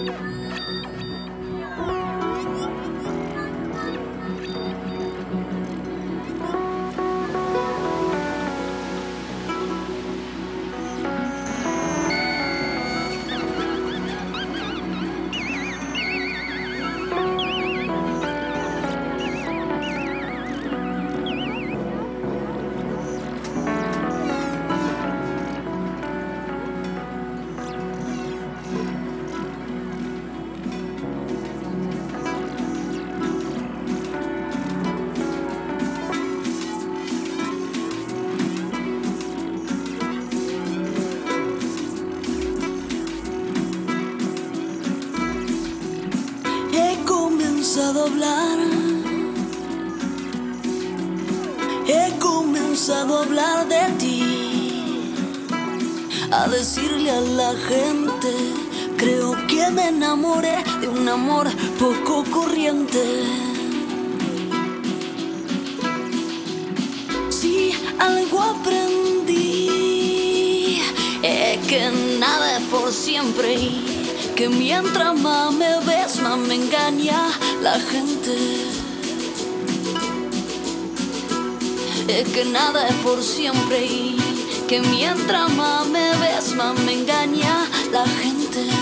He comenzado a hablar de ti, a decirle a la gente, creo que me enamoré de un amor poco corriente. Si algo aprendí, es que nada es por siempre y que mientras más me ves, más me engaña la gente. Es que nada es por siempre y que mientras más me ves, más me engaña la gente.